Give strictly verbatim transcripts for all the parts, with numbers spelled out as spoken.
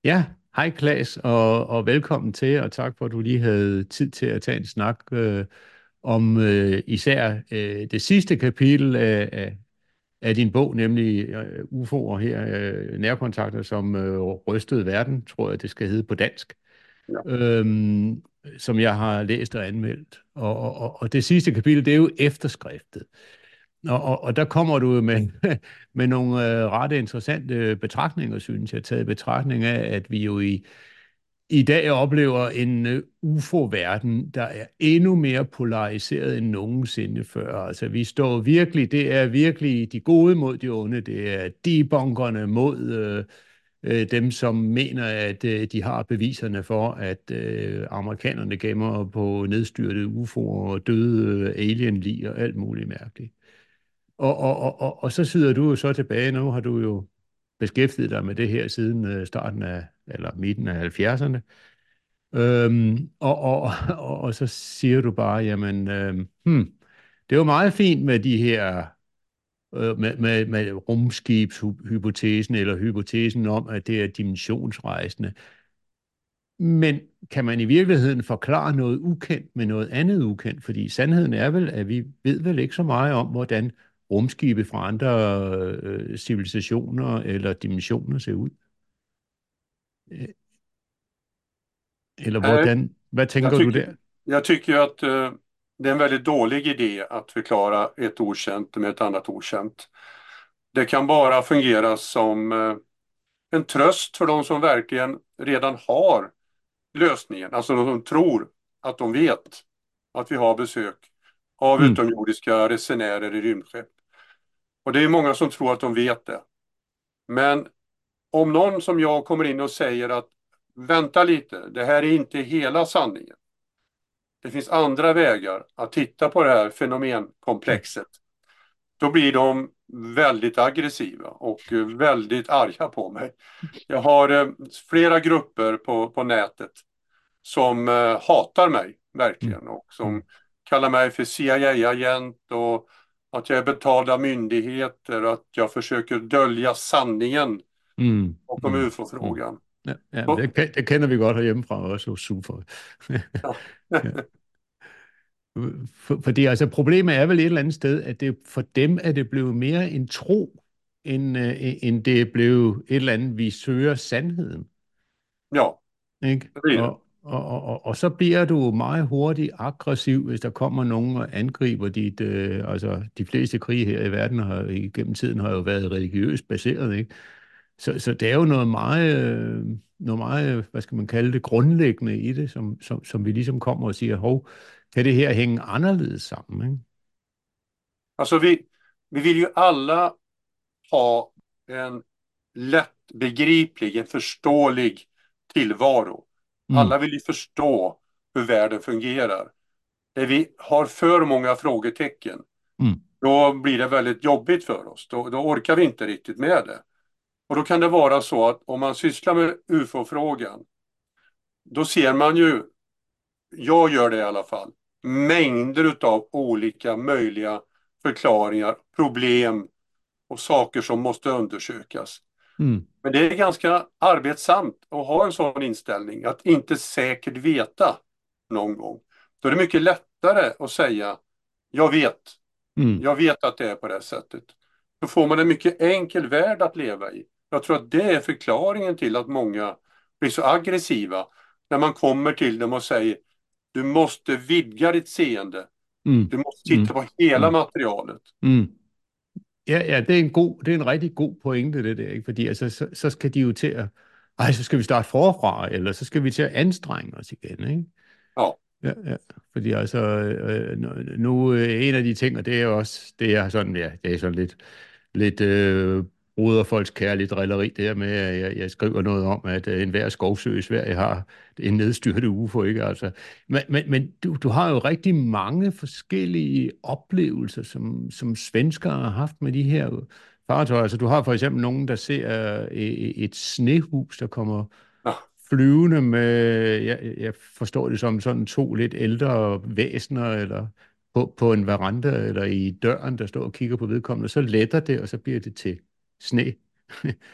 Ja, hej Klaas, og, og velkommen til, og tak for, at du lige havde tid til at tage en snak øh, om øh, især øh, det sidste kapitel af, af, af din bog, nemlig øh, U F O'er her, øh, nærkontakter, som øh, rystede verden, tror jeg, det skal hedde på dansk, Ja. øhm, som jeg har læst og anmeldt. Og, og, og og det sidste kapitel, det er jo efterskriftet. Og, og, og der kommer du jo med, med nogle øh, ret interessante betragtninger, synes jeg, taget i betragtning af, at vi jo i i dag oplever en øh, U F O-verden, der er endnu mere polariseret end nogensinde før. Altså, vi står virkelig, det er virkelig de gode mod de onde, det er debunkerne mod øh, øh, dem, som mener, at øh, de har beviserne for, at øh, amerikanerne gemmer på nedstyrtede U F O'er og døde øh, alien-lig og alt muligt mærkeligt. Og, og, og, og, og så sidder du jo så tilbage, nu har du jo beskæftiget dig med det her siden øh, starten af, eller midten af halvfjerdserne. Øhm, og, og, og, og så siger du bare, jamen, øhm, hmm, det er jo meget fint med de her, øh, med, med, med rumskibshypotesen, eller hypotesen om, at det er dimensionsrejsende. Men kan man i virkeligheden forklare noget ukendt med noget andet ukendt? Fordi sandheden er vel, at vi ved vel ikke så meget om, hvordan rumskibe fra andre øh, civilisationer eller dimensioner ser ud. Øh, Eller Nej, hvordan, hvad Jag tænker du tycker, der? jag tycker att eh, det är en väldigt dålig idé att förklara ett okänt med ett annat okänt. Det kan bara fungera som eh, en tröst för de som verkligen redan har lösningen, alltså de som tror att de vet att vi har besök av Mm, utomjordiska resenärer i rymdskepp. Och det är många som tror att de vet det. Men om någon som jag kommer in och säger att vänta lite, det här är inte hela sanningen. Det finns andra vägar att titta på det här mm, fenomenkomplexet. Då blir de väldigt aggressiva och eh, väldigt arga på mig. Jag har eh, flera grupper på, på nätet som eh, hatar mig mm, verkligen och som mm, kallar mig för C I A-agent och att jag är betald av myndigheter och att jag försöker dölja sanningen mm, bakom mm, mm. U F O-frågan. Ja, ja, men Så, det, ke- det kender vi godt herhjemmefra også hos Suffolk. ja. Ja. For, fordi altså problemet er vel et eller andet sted, at det for dem er det blevet mere en tro, end, øh, end det er blevet et eller andet, vi søger sandheden. Ja, Ikke? det blir det. Og, og, og, og og så bliver du meget hurtigt aggressiv, hvis der kommer nogen og angriber dit... Øh, altså, de fleste krige her i verden har igennem tiden har jo været religiøst baseret, ikke? Så, så det er jo noget meget, øh, noget meget, hvad skal man kalde det, grundlæggende i det, som, som, som vi ligesom kommer og siger, hov, kan det her hænge anderledes sammen, ikke? Alltså vi, vi vill ju alla ha en lättbegriplig, en förståelig tillvaro. Mm, Alla vill ju förstå hur världen fungerar. När vi har för många frågetecken, mm, då blir det väldigt jobbigt för oss. Då, då orkar vi inte riktigt med det. Och då kan det vara så att om man sysslar med U F O-frågan, då ser man ju, jag gör det i alla fall, mängder av olika möjliga förklaringar, problem och saker som måste undersökas. mm, Men det är ganska arbetsamt att ha en sån inställning, att inte säkert veta någon gång. Då är det mycket lättare att säga, jag vet, mm. jag vet att det är på det sättet. Då får man en mycket enkel värld att leva i. Jag tror att det är förklaringen till att många blir så aggressiva när man kommer till dem och säger, du måste vidga ditt seende. Mm, Du måste mm, titta på hela mm, materialet. mm. Ja, ja, det er en god, det er en rigtig god pointe, det der, ikke? Fordi altså, så, så skal de jo til at, ej, så skal vi starte forfra, eller så skal vi til at anstrenge os igen, ikke? Ja, Ja, ja. Fordi altså, øh, nu nu, øh, en af de ting, og det er jo også, det er sådan, ja, det er sådan lidt, lidt øh, broderfolkskærligt drilleri, det her med, at jeg, jeg skriver noget om, at øh, enhver skovsø i Sverige har en nedstyrtet U F O, ikke? Altså, men men, men du, du har jo rigtig mange forskellige oplevelser, som, som svenskere har haft med de her fartøjer. Altså, du har for eksempel nogen, der ser øh, et snehus, der kommer ja. flyvende med, jeg, jeg forstår det som sådan to lidt ældre væsener, eller på, på en veranda, eller i døren, der står og kigger på vedkommende, så letter det, og så bliver det til sne.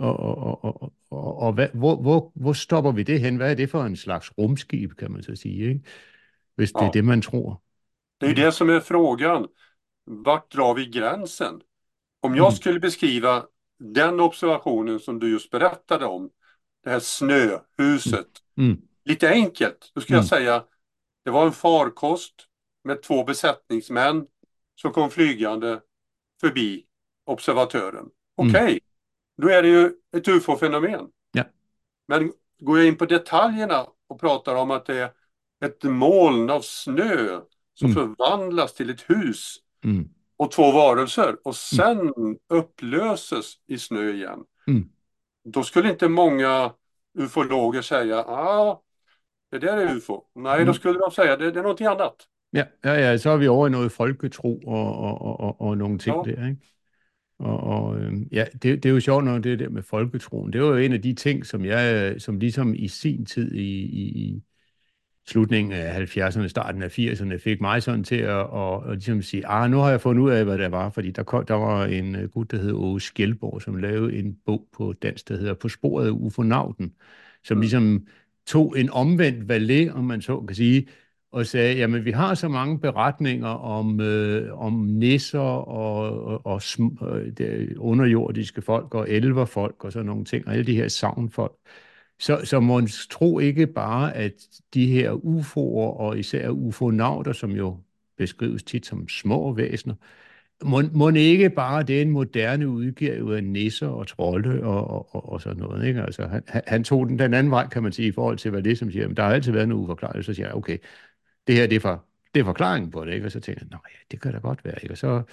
Og, og, og, og, og, og hvad, hvor, hvor, hvor stopper vi det hen? Hvad er det for en slags rumskib, kan man så sige, ikke? Hvis det er Ja, det, man tror. det är det som är frågan. Vart drar vi gränsen? Om jag Mm, skulle beskriva den observationen som du just berättade om, det här mm, snöhuset, mm, lite enkelt, då skulle jag mm, säga det var en farkost med två besättningsmän som kom flygande förbi observatören. mm. Okej, okay, då är det ju ett U F O-fenomen. Ja. Men går jag in på detaljerna och pratar om att det är ett moln av snö som Mm, förvandlas till ett hus mm, och två varelser och mm, sen upplöses i snö igen. mm, Då skulle inte många ufologer säga ah, det där är U F O. Nej, då mm. skulle de säga det, det är någonting annat. Ja, ja, ja, så er vi over i noget folketro og, og, og, og, og nogle ting Ja, der, ikke? Og, og øhm, ja, det, det er jo sjovt nok, det der med folketroen. Det var jo en af de ting, som jeg, som ligesom i sin tid i, i, i slutningen af halvfjerdserne, starten af firserne, fik mig sådan til at, at, at ligesom sige, ah, nu har jeg fundet ud af, hvad det var, fordi der, kom, der var en øh, gut, der hed Åge Skjeldborg, som lavede en bog på dansk, der hedder På sporet af ufonauten, som mm, ligesom tog en omvendt valet, om man så kan sige, og sagde, jamen vi har så mange beretninger om, øh, om nisser og, og, og sm- øh, det underjordiske folk og elverfolk og sådan nogle ting, og alle de her savnfolk. Så, så må tro ikke bare, at de her U F O'er, og især ufonauter, som jo beskrives tit som små væsener, må, må ikke bare det er en moderne udgave af nisser og trolde og, og, og, og sådan noget. Ikke? Altså, han, han tog den den anden vej, kan man sige, i forhold til, hvad det som siger, men der har altid været noget uforklaret. Så siger jeg, okay, det her det er, for, det er forklaringen på det. Ikke? Og så tænker jeg, nej, det kan da godt være. Ikke? Og så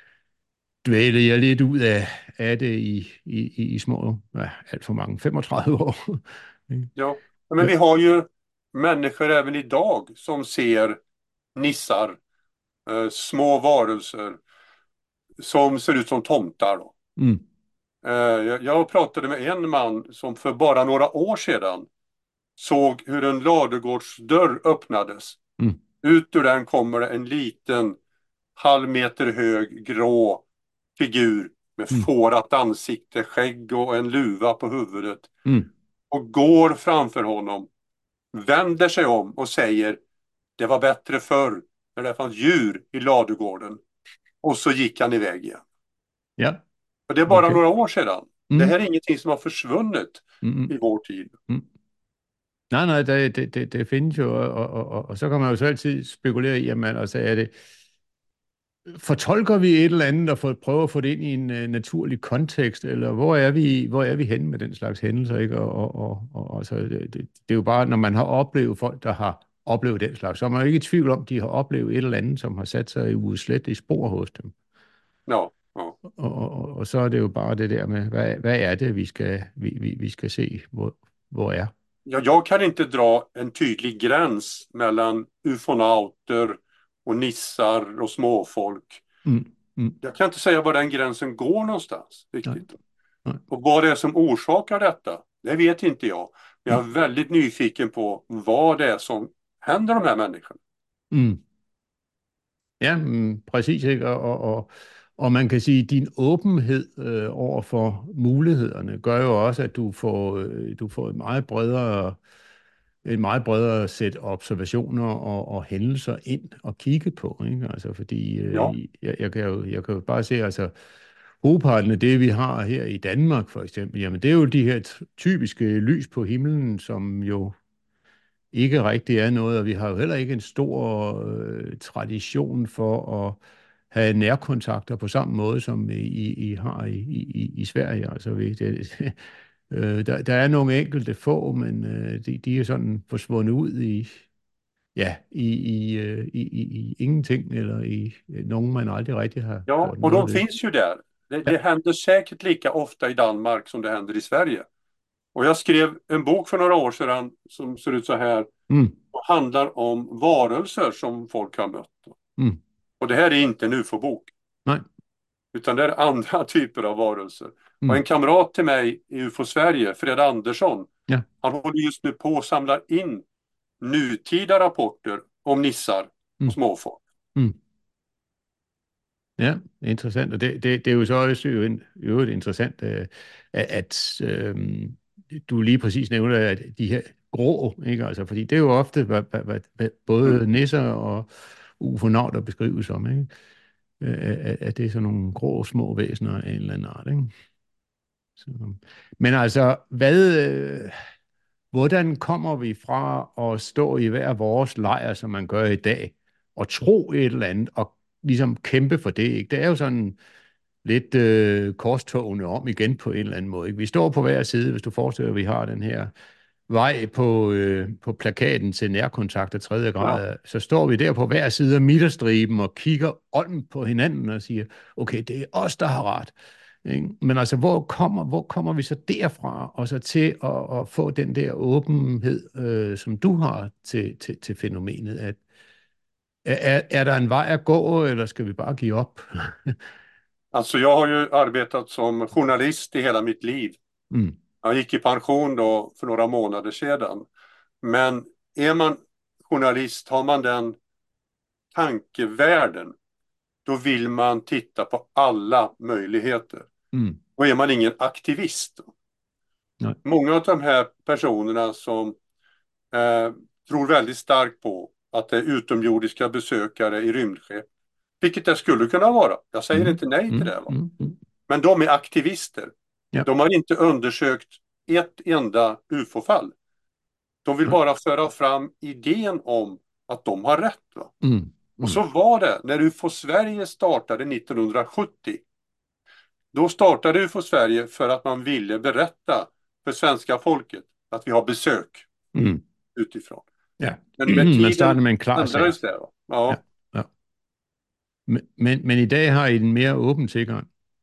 dvælede jeg lidt ud af, af det i, i, i, i små, ja, alt for mange, femogtredive år. Ikke? ja. Men vi har ju människor även idag som ser nissar, eh, små varelser som ser ut som tomtar. Då. Mm, Eh, jag, jag pratade med en man som för bara några år sedan såg hur en ladugårdsdörr öppnades. mm, Ut ur den kommer det en liten halv meter hög grå figur med mm, fårat ansikte, skägg och en luva på huvudet. mm. Och går framför honom, vänder sig om och säger det var bättre förr när det fanns djur i ladugården. Och så gick han iväg igen. Ja, Och det är bara okay. några år sedan. Det Mm, här är ingenting som har försvunnit mm, mm, i vår tid. mm. Nej, nej, det, det, det, det findes jo, og, og, og, og så kan man jo så altid spekulere i, jamen, altså er det, fortolker vi et eller andet og for, prøver at få det ind i en uh, naturlig kontekst, eller hvor er vi, hvor er vi henne med den slags hændelser, ikke? Og, og, og, og altså, det, det, det er jo bare, når man har oplevet folk, der har oplevet den slags, så er man jo ikke i tvivl om, de har oplevet et eller andet, som har sat sig i udslet i spor hos dem. Ja, ja. Og, og, og, og så er det jo bare det der med, hvad, hvad er det, vi skal, vi, vi, vi skal se, hvor, hvor er. Ja, jag kan inte dra en tydlig gräns mellan ufonauter och nissar och småfolk. Mm, mm, Jag kan inte säga var den gränsen går någonstans nej, riktigt. nej, Och vad det är som orsakar detta, det vet inte jag. Men jag mm, är väldigt nyfiken på vad det är som händer de här människorna. mm. Ja, mm, præcis, ikke? Og, og, og, og man kan sige, at din åbenhed øh, over for mulighederne gør jo også, at du får, øh, du får et meget bredere, et meget bredere sæt observationer og, og hændelser ind og kigge på, ikke? Altså, fordi Ja, øh, jeg, jeg, kan jo, jeg kan jo bare se, altså, hovedparten af det, vi har her i Danmark for eksempel, jamen det er jo de her t- typiske lys på himlen, som jo ikke rigtig er noget, og vi har jo heller ikke en stor øh, tradition for at have nærkontakter på samme måde, som I, I, I har i, i, i Sverige. Altså, vi, det, øh, der, der er nogle enkelte få, men øh, de, de er sådan forsvundet ud i, ja, i, i, øh, i, i, i ingenting, eller i nogen, man aldrig rigtig har ja, gjort och noget de ved. finns ju där. Det, Ja. det händer säkert lika ofta i Danmark som det händer i Sverige. Och jag skrev en bok för några år sedan som ser ut så här Mm, och handlar om varelser som folk har mött. mm, Och det här är inte en U F O-bok, nej. utan det är andra typer av varelser. Och Mm, en kamrat till mig i U F O Sverige, Fred Andersson, ja. han håller just nu på att samla in nutida rapporter om nissar och Mm, småfolk. mm. Ja, interessant. Og det, det, det er jo så også jo, en, jo et interessant, øh, at, at øh, du lige præcis nævner, at de her grå, ikke? Altså, fordi det er jo ofte, hvad, hvad, hvad, hvad Mm. både nisser og ufonauter beskrives som, ikke? Øh, At, at det er sådan nogle grå, små væsener af en eller anden art, ikke? Så, men altså, hvad, øh, hvordan kommer vi fra at stå i hver vores lejr, som man gør i dag, og tro et eller andet, og ligesom kæmpe for det, ikke? Det er jo sådan lidt øh, korstogene om igen på en eller anden måde. Ikke? Vi står på hver side, hvis du forestiller, at vi har den her vej på, øh, på plakaten til nærkontakt af tredje Ja. grad, så står vi der på hver side af midterstriben og kigger ånden på hinanden og siger, okay, det er os, der har ret. Ikke? Men altså, hvor kommer, hvor kommer vi så derfra, og så til at, at få den der åbenhed, øh, som du har til, til, til fænomenet, at er, er der en vej at gå, eller skal vi bare give op? Alltså jag har ju arbetat som journalist i hela mitt liv. Mm. Jag gick i pension då för några månader sedan. Men är man journalist, har man den tankevärlden, då vill man titta på alla möjligheter. Mm. Och är man ingen aktivist. Nej. Många av de här personerna som eh, tror väldigt starkt på att det är utomjordiska besökare i rymdskepp, vilket det skulle kunna vara. Jag säger Mm. inte nej till Mm. det. Va? Mm. Mm. Men de är aktivister. Ja. De har inte undersökt ett enda U F O-fall. De vill Nej. bara föra fram idén om att de har rätt. Va? Mm. Mm. Och så var det när U F O Sverige startade nittonhundrasjuttio. Då startade U F O Sverige för att man ville berätta för svenska folket att vi har besök Mm. utifrån. Ja. Men med Man starter tiden med en klar sag. ändrades det. Va? Ja. Ja. Ja. Men, men, men i dag har I en mere åben tilgang.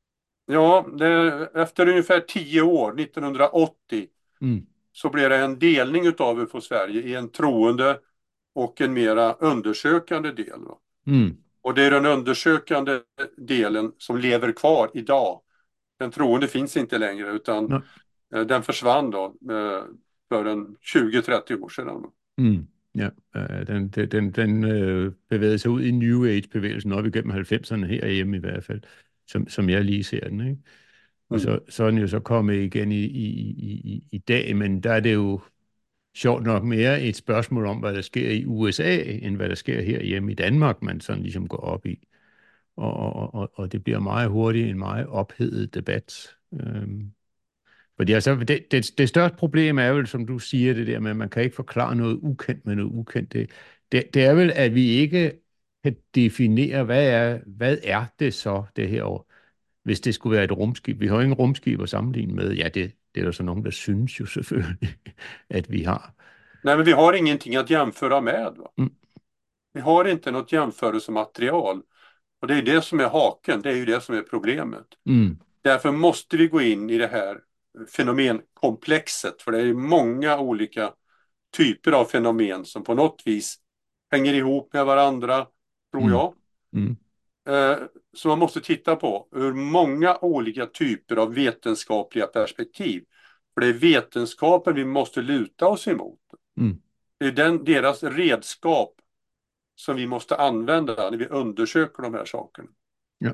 Ja, det, efter ungefär tio år, nittonhundraåttio, Mm. så blev det en delning av U F O Sverige i en troende och en mera undersökande del. Va? Mm. Och det är den undersökande delen som lever kvar idag. Den troende finns inte längre, utan Nå. eh, den försvann då eh, för en tjugo trettio år sedan. Mm. Ja, øh, den, den, den, den øh, bevægede sig ud i New Age-bevægelsen op igennem halvfemserne herhjemme i hvert fald, som, som jeg lige ser den, ikke? Og Mm. så, så er den jo så kommet igen i, i, i, i, i dag, men der er det jo sjovt nok mere et spørgsmål om, hvad der sker i U S A, end hvad der sker herhjemme i Danmark, man sådan ligesom går op i. Og, og, og, og det bliver meget hurtigt en meget ophedet debat. Øhm, fordi altså, det, det, det største problem er vel, som du siger, det der med, at man kan ikke forklare noget ukendt med noget ukendt. Det, det, det er vel, at vi ikke kan definere, hvad er, hvad er det så, det her år, hvis det skulle være et rumskib. Vi har jo ingen rumskib at sammenligne med. Ja, det, det er der så nogen, der synes jo selvfølgelig, at vi har. Nej, men vi har ingenting att jämföra med. Va? Mm. Vi har inte något jämförelsematerial. Och det är det som är haken, det är ju det som är problemet. Mm. Därför måste vi gå in i det här fenomenkomplexet, för det är många olika typer av fenomen som på något vis hänger ihop med varandra, tror Mm. jag. Mm. Eh, så man måste titta på ur många olika typer av vetenskapliga perspektiv. För det är vetenskapen vi måste luta oss emot. Mm. Det är den, deras redskap som vi måste använda när vi undersöker de här sakerna. Ja,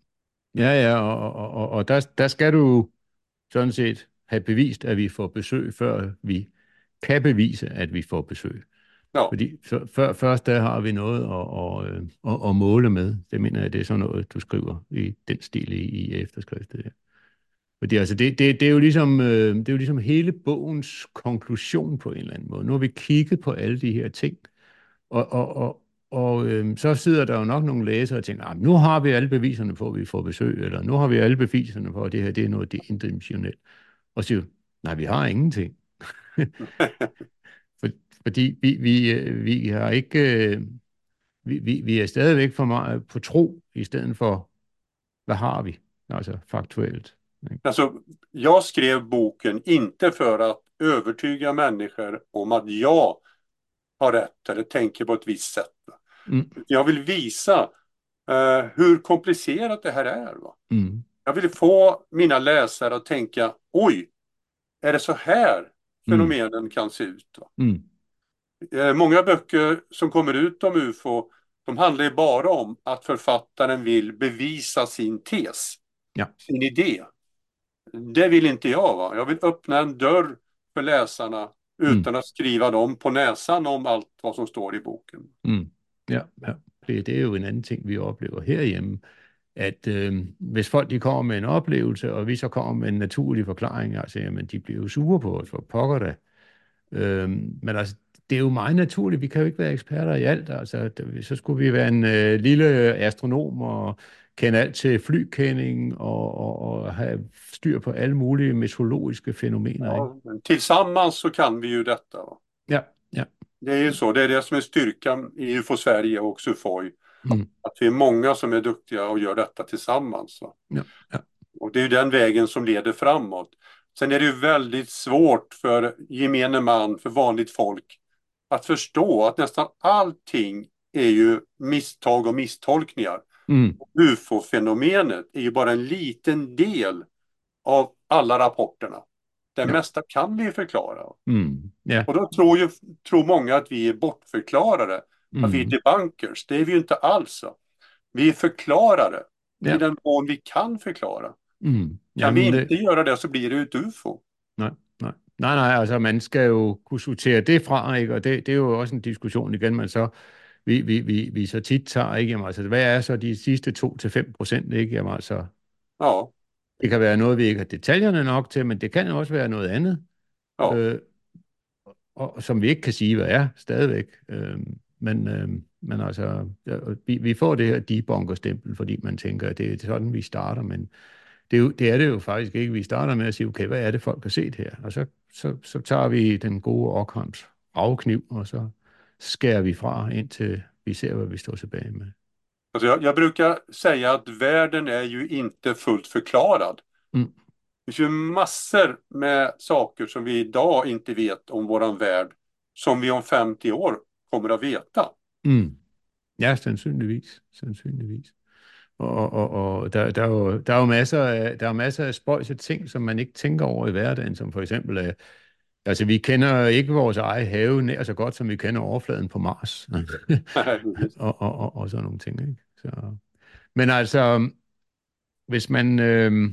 ja, ja og, og, og, og der, der skal du sådan set have bevist, at vi får besøg, før vi kan bevise, at vi får besøg. Ja. Fordi så, før, først der har vi noget at, at, at, at måle med. Det mener jeg, det er sådan noget, du skriver i den stil i, i efterskriftet. Ja. Fordi altså, det, det, det, er jo ligesom, øh, det er jo ligesom hele bogens konklusion på en eller anden måde. Nu har vi kigget på alle de her ting, og, og, og, og øh, så sidder der jo nok nogle læsere og tænker, ah, nu har vi alle beviserne på, at vi får besøg, eller nu har vi alle beviserne på, at det her det er noget det er interdimensionelt. Og så siger du, nej, vi har ingenting. For, fordi vi, vi, øh, vi har ikke, øh, vi, vi, vi er stadigvæk for meget på tro, i stedet for, hvad har vi? Altså faktuelt. Alltså, jag skrev boken inte för att övertyga människor om att jag har rätt eller tänker på ett visst sätt. Mm. Jag vill visa uh, hur komplicerat det här är. Va? Mm. Jag vill få mina läsare att tänka, oj, är det så här fenomenen mm. kan se ut? Va? Mm. Uh, många böcker som kommer ut om U F O de handlar ju bara om att författaren vill bevisa sin tes, Ja. sin idé. Det vill inte jag. Va? Jag vill öppna en dörr för läsarna Mm. utan att skriva dem på näsan om allt vad som står i boken. Mm. Ja, ja. Det, det er jo en anden ting, vi oplever herhjemme, at øh, hvis folk de kommer med en oplevelse, og vi så kommer med en naturlig forklaring, altså, jamen, de bliver jo sure på os, for pokker da. Øh, men altså, det er jo meget naturligt. Vi kan jo ikke være eksperter i alt. Altså, så skulle vi være en øh, lille astronom og kende alt til flykending og, og, og have styr på alle mulige meteorologiske fænomener. Ikke? Ja, men tillsammans så kan vi ju detta. Va? Ja, ja. Det är ju så, det är det som är styrkan i U F O Sverige och Sufoj. Mm. Att vi är många som är duktiga och gör detta tillsammans. Va? Ja, ja. Och det är ju den vägen som leder framåt. Sen är det ju väldigt svårt för gemene man, för vanligt folk, att förstå att nästan allting är ju misstag och misstolkningar. Mm. U F O-fenomenet är ju bara en liten del av alla rapporterna. Det Ja. mesta kan vi förklara. Mm. Ja. Och då tror ju tror många att vi är bortförklarare, Mm. att vi är debunkers. Det är vi ju inte alls. Vi är förklarare Ja. i den mån vi kan förklara. Mm. Kan Jamen, vi inte det... göra det, så blir det et U F O. Nej, nej. Nej, nej, altså man skal jo kunne sortere det fra, ikke? Og det, det er jo også en diskussion igen, man så, vi, vi, vi, vi så tit tager, ikke? Jamen, altså, hvad er så de sidste to til fem procent, ikke? Jamen, altså, Ja, det kan være noget, vi ikke har detaljerne nok til, men det kan også være noget andet, ja. øh, og, som vi ikke kan sige, hvad er stadigvæk. Øh, men, øh, men altså, ja, vi, vi får det her debunker-stempel, fordi man tænker, at det er sådan, vi starter, men det er, jo, det er det jo faktisk ikke. Vi starter med at sige, okay, hvad er det, folk har set her? Og så, så, så tager vi den gode Ockhams ravkniv, og så skærer vi fra, indtil vi ser, hvad vi står tilbage med. Alltså jag, jag brukar säga att världen är ju inte fullt förklarad. Mm. Det finns ju massor med saker som vi idag inte vet om våran värld, som vi om femtio år kommer att veta. Mm. Ja, sandsynligvis. Sandsynligvis. Og, og, og der, der, er jo, der er jo masser af, der er masser af spøjse ting, som man ikke tænker over i hverdagen, som for eksempel, øh, altså vi kender ikke vores egen have nær så godt, som vi kender overfladen på Mars. og, og, og, og sådan nogle ting, ikke? Så, men altså, hvis man, øh,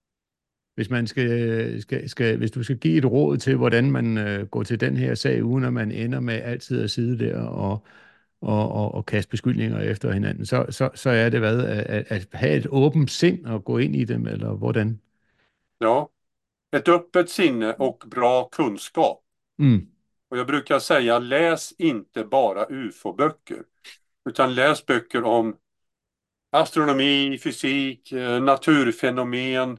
hvis man skal, skal, skal, hvis du skal give et råd til, hvordan man øh, går til den her sag, uden at man ender med altid at sidde der og Og, og, og kaste beskyldninger efter hinanden, så, så, så er det hvad? At, at have et åbent sind og gå ind i dem, eller hvordan? Ja, ett öppet sinne och bra kunskap. Mm. Och jag brukar säga, läs inte bara U F O-böcker, utan läs böcker om astronomi, fysik, naturfenomen,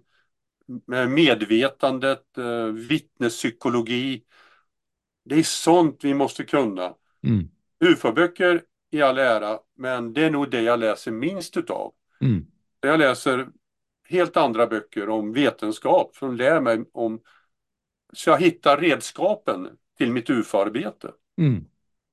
medvetandet, vittnespsykologi. Det är sånt vi måste kunna. Mm. U F O-böcker i all ära, men det är nog det jag läser minst utav. Mm. Jag läser helt andra böcker om vetenskap som lär mig om, så jag hittar redskapen till mitt U F O-arbete. Mm.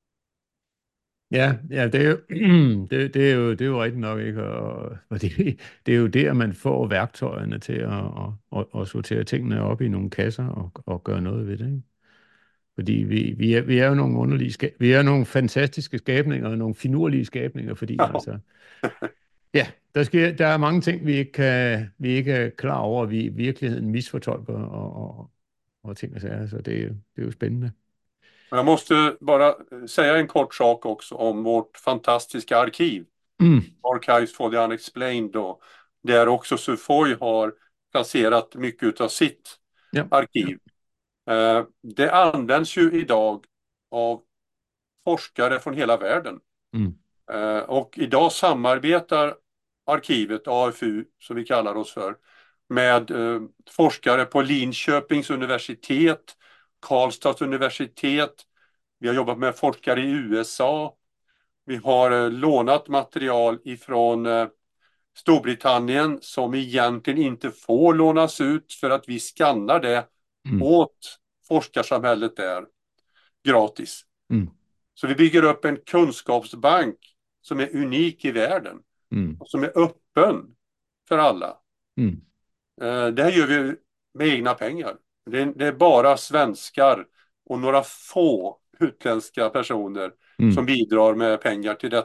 Ja, ja, det er jo, det, det er jo, det er jo rigtigt nok, ikke? Og, og det, det er jo der, man får værktøjerne til at, at, at, at sortere tingene op i nogle kasser og, og gøre noget ved det, ikke? Fordi vi, vi, er, vi er jo nogle underlige, ska- vi er nogle fantastiske skabninger, og nogle finurlige skabninger, fordi Ja. altså, ja, der, sker, der er mange ting, vi ikke, kan, vi ikke er klar over, at vi i virkeligheden misfortolker og, og, og ting og sager, så det, er jo- det er jo spændende. Jag måste bara säga en kort sak också om vårt fantastiska arkiv. Mm. Archives for the Unexplained då, där också Sufoj har placerat mycket av sitt Ja. arkiv. Eh, det används ju idag av forskare från hela världen. Mm. Eh, och idag samarbetar arkivet, A F U som vi kallar oss för, med eh, forskare på Linköpings universitet, Karlstads universitet. Vi har jobbat med forskare i U S A. Vi har eh, lånat material ifrån eh, Storbritannien som egentligen inte får lånas ut för att vi skannar det Mm. åt forskarsamhället där gratis. Mm. Så vi bygger upp en kunskapsbank som är unik i världen Mm. och som är öppen för alla. Mm. Eh, det här gör vi med egna pengar. Det är, det är bara svenskar och några få utländska personer Mm. som bidrar med pengar till detta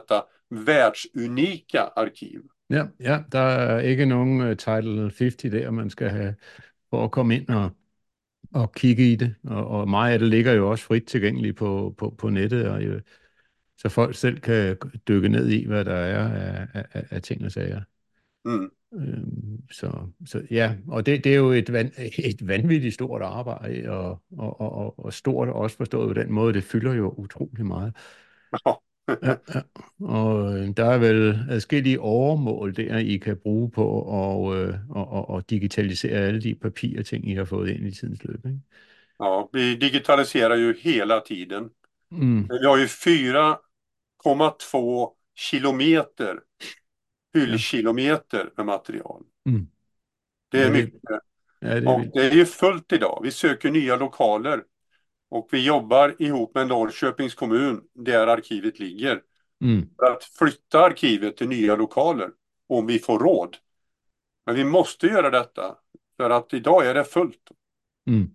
världsunika arkiv. Ja, ja, der er ikke nogen uh, Title halvtreds der, man skal have for at komme ind og, og kigge i det. Og, og meget af det ligger jo også frit tilgængeligt på, på, på nettet, og, jo, så folk selv kan dykke ned i, hvad der er af, af, af ting og sager. Mm. Øhm, så, så ja, og det, det er jo et, van, et vanvittigt stort arbejde, og, og, og, og stort også forstået på den måde, det fylder jo utrolig meget. Ja. Ja, ja. Og øh, der er vel adskillige overmål der, I kan bruge på og, øh, og, og, og digitalisere alle de papirting, I har fået ind i tidens løb, ikke? Ja, vi digitaliserar ju hela tiden. Mm. Vi har ju fyra komma två kilometer Ja. hyllkilometer med material. Mm. Det är Ja, det, mycket. ja, det er Och vildt. det är ju fullt idag. Vi söker nya lokaler och vi jobbar ihop med Norrköpings kommun där arkivet ligger Mm. för att flytta arkivet till nya lokaler om vi får råd. Men vi måste göra detta för att idag är det fullt. Mm.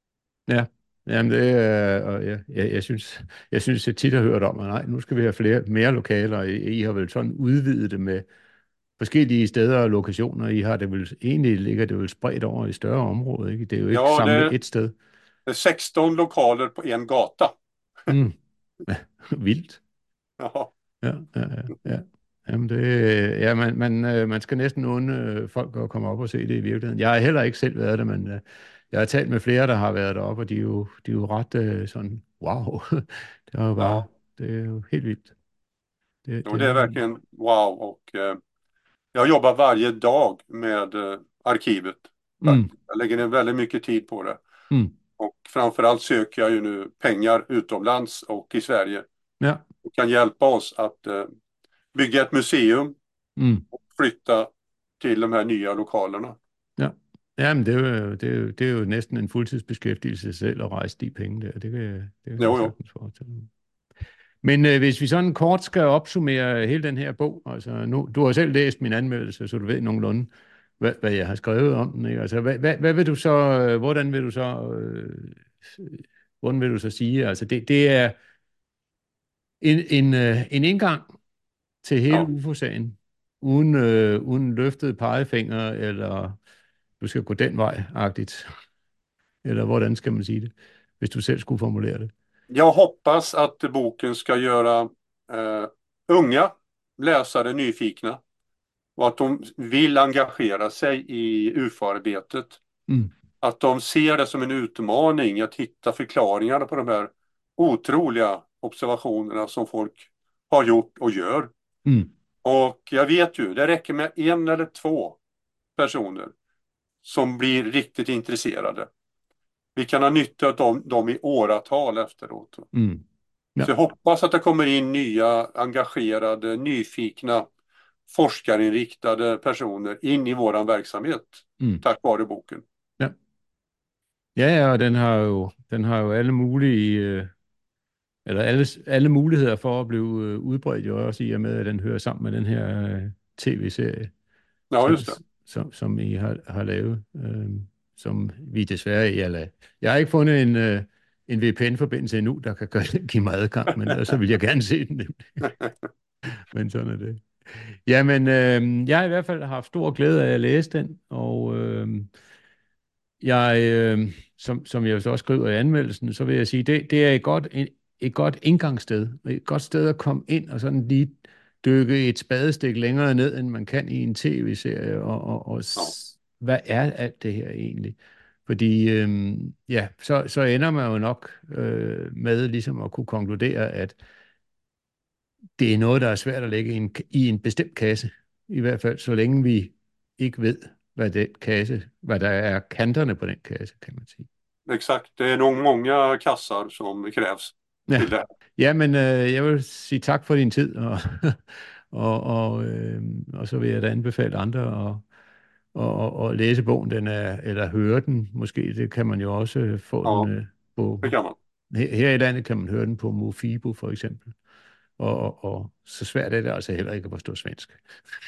Ja, jamen det er, og jeg, jeg, jeg synes, jeg synes, jeg tit har hørt om, at nej, nu skal vi have flere, mere lokaler, og I, I har vel sådan udvidet det med forskellige steder og lokationer. I har det vel, egentlig ligger det vel spredt over i større områder, ikke? Det er jo ikke Ja, samlet det et sted. är sexton lokaler på en gata. Mm. Ja, vildt. Ja. Ja, ja, ja, ja. Jamen det, ja, man, man, øh, man skal næsten unde øh, folk at komme op og se det i virkeligheden. Jeg har heller ikke selv været der, men øh, jeg har talt med flere, der har været deroppe, og de er jo, de er jo ret øh, sådan, wow. Det er jo bare, Ja. det er jo helt vildt. Det, Jo, det det är er, verkligen wow. Och eh, jag jobbar varje dag med eh, arkivet. mm, Jag lägger ner väldigt mycket tid på det. mm, Och framförallt söker jag ju nu pengar utomlands och i Sverige. ja, Och kan hjälpa oss att eh, bygga ett museum mm, och flytta till de här nya lokalerna. ja. Jamen det er, jo, det, er jo, det er jo næsten en fuldtidsbeskæftigelse selv at rejse de penge der. Det kan, jeg- det kan Jo, jeg jo. sagtens forestille mig. Men øh, hvis vi sådan kort skal opsummere hele den her bog, altså nu, du har selv læst min anmeldelse, så du ved nogenlunde, hvad, hvad jeg har skrevet om den, ikke? Altså, hvad, hvad, hvad vil du så, øh, hvordan vil du så, øh, hvordan vil du så sige, altså det, det er en, en, øh, en indgang til hele Ja. U F O-sagen, uden, øh, uden løftet pegefinger, eller du skal gå den vej-agtigt, eller hvordan skal man sige det, hvis du selv skulle formulere det. Jag hoppas att boken ska göra eh, unga läsare nyfikna och att de vill engagera sig i U F O-arbetet. Mm. Att de ser det som en utmaning att hitta förklaringar på de här otroliga observationerna som folk har gjort och gör. Mm. Och jag vet ju, det räcker med en eller två personer som blir riktigt intresserade. Vi kan ha nytta av dem, dem i åratal efteråt. Mm. Ja. Så jag hoppas att det kommer in nya, engagerade, nyfikna, forskarinriktade personer in i våran verksamhet. Mm. Tack vare boken. Ja. Ja, ja, og den har jo, den har jo alle mulige, øh, eller alle, alle muligheder for at blive øh, udbredt, jo også i og med, at den hører sammen med den her øh, tv-serie, Ja, som, just det. som, som I har, har lavet, øh, som vi desværre ikke har lavet. Jeg har ikke fundet en, øh, en V P N-forbindelse endnu, der kan gøre, give mig adgang, men ellers så vil jeg gerne se den. Men sådan er det. Jamen, øh, jeg har i hvert fald haft stor glæde af at læse den, og øh, jeg, øh, som, som jeg så også skriver i anmeldelsen, så vil jeg sige, det, det er et godt, et, et godt indgangssted, et godt sted at komme ind og sådan lige dykke et spadestik længere ned, end man kan i en tv-serie, og, og, og s- hvad er alt det her egentlig? Fordi øh, ja, så, så ender man jo nok øh, med ligesom at kunne konkludere, at det er noget, der er svært at lægge i en, i en bestemt kasse, i hvert fald så længe vi ikke ved, hvad den kasse, hvad der er kanterne på den kasse, kan man sige. Exakt, det är nog många kassar som krävs Ja, till det. ja men øh, jeg vil sige tak for din tid, og, og, og, øh, og så vil jeg da anbefale andre at, at, at læse bogen, den er, eller høre den, måske, det kan man jo også få Ja, den øh, på, det kan man. her, her i landet kan man høre den på Mofibo for eksempel, og, og, og så svært er det altså heller ikke at forstå svensk.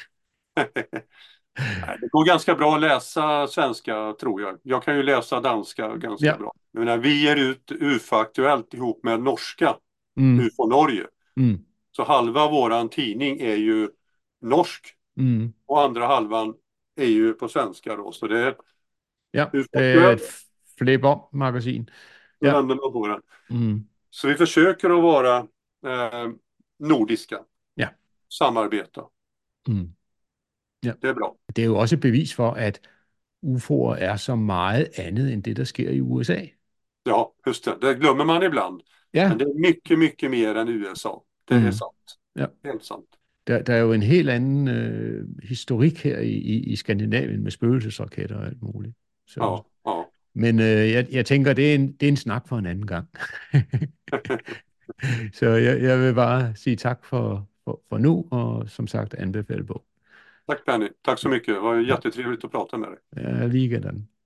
Nej, det går ganska bra att läsa svenska, tror jag. Jag kan ju läsa danska ganska Ja. bra. Men när vi ger ut U F O-aktuellt ihop med norska Mm, U F O Norge, mm, Så halva våran tidning är ju norsk Mm. och andra halvan är ju på svenska då. Så det är Ja, det er UFO-aktuellt, et flip-om-magasin. så Ja. vänder man på den. Mm. Så vi försöker att vara eh, nordiska, Ja. samarbeta. Mm. Ja. Det är bra. Det er jo også et bevis for, at U F O'er er så meget andet end det, der sker i U S A. Ja, just det. Det glömmer man ibland. Ja. Men det är mycket, mycket mer än U S A. Det Mm. är sant. Ja. Helt sant. Der, der er jo en helt anden øh, historik her i, i, i Skandinavien med spøgelsesraketter og alt muligt. Så. Ja, ja. Men øh, jeg, jeg tænker, det er, en, det er en snak for en anden gang. Så jeg, jeg vil bare sige tak for, for, for nu, og som sagt anbefale bog. Tack Penny. Tack så mycket. Det var Ja. jättetrevligt att prata med dig. Ja, lige sådan.